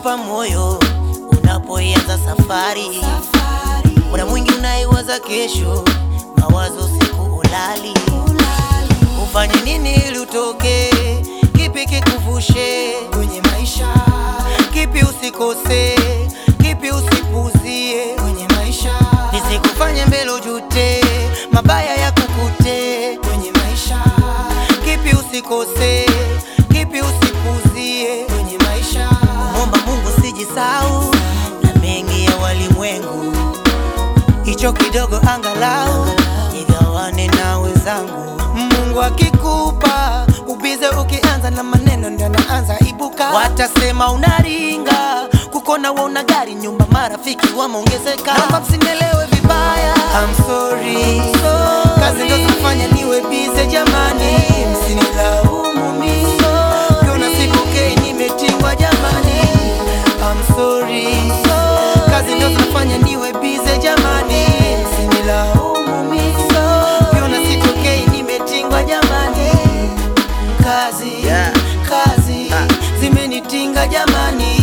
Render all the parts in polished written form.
kukupa moyo unapoanza safari. Muda mwingi unaiwaza kesho, mawazo siku ulali. Ufanye nini ili utoke? Kipi kikuvushe kwenye maisha? Kipi usikose? Kipi usipuzie kwenye maisha? Nisikufanye mbele ujute, mabaya ya kukute kwenye maisha. Kipi usikose? Kipi usipuzie kwenye maisha? Muomba Mungu sijisahau na mengi ya walimwengu, hicho kidogo angalau nigawane na wenzangu. Mungu akikupa ubize, ukianza na maneno ndio naanza ibuka. Watasema unaringa, kukona wewe una gari, nyumba, marafiki wameongezeka. Naomba msinielewe vibaya, I'm sorry. Kazi ndio zinafanya niwe bize jamani, msinilaumu mimi. Kuna siku nimetingwa jamani, I'm sorry. Kazi ndio zinafanya niwe bize jamani, msinilaumu mimi. Kuna siku nimetingwa jamani, kazi kazi zimenitinga jamani.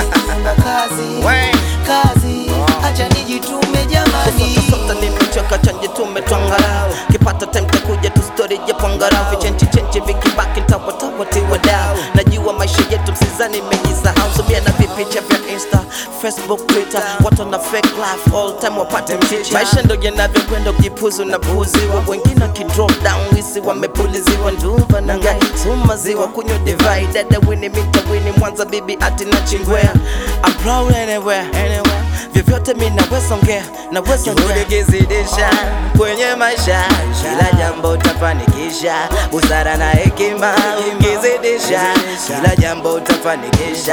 Kazi acha nijitume jamani. Sota nimechoka chanje tumetwangarao, kipata time takuja tu story ya pangarao. Vichenchi vikibaki nitawatawa tiwa down. Najua maisha yetu msizani mejisahau. Subia na vipicha vya Insta, Facebook, Twitter, watu na fake life all time wapate mchicha. Maisha ndo yanavyokwenda, ukipuzu na buziwa. Wengine kidrop down wisi wamepuliziwa. Ndumba na ngai suma ziwa kunywa divide. Dada wini mita wini Mwanza bibi ati na Chingwea. I'm proud anywhere vyovyote mi naweza ongea, naweza ongea. Ukizidisha kwenye maisha, kila jambo utafanikisha. Busara na hekima ukizidisha, kila jambo utafanikisha.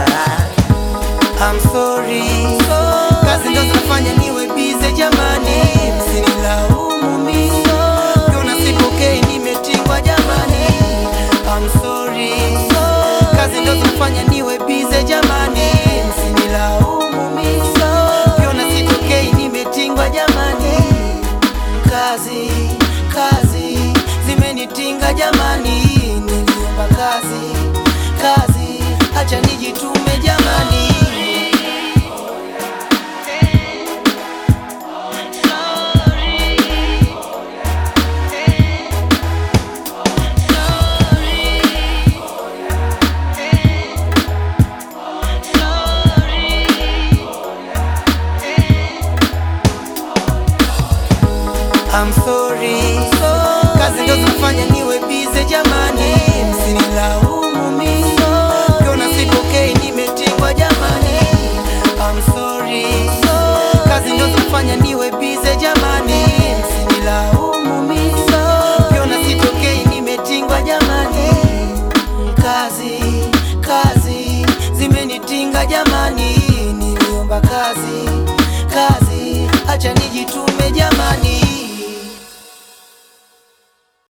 I'm sorry. Kazi ndio zinafanya niwe bize jamani, msinilaumu mimi. Kuna siku nimetingwa jamani, I'm sorry. Kazi ndio zinafanya niwe bize jamani, msinilaumu mimi. Kuna siku nimetingwa jamani, kazi zimenitinga jamani. Niliomba kazi acha nijitume jamani. I'm sorry. Kazi ndio zinafanya niwe bize jamani, msinilaumu mimi. Kuna siku nimetingwa jamani, I'm sorry. Kazi ndio zinafanya niwe bize jamani, msinilaumu mimi. Kuna siku nimetingwa jamani, kazi zimenitinga jamani. Niliomba kazi acha nijitume.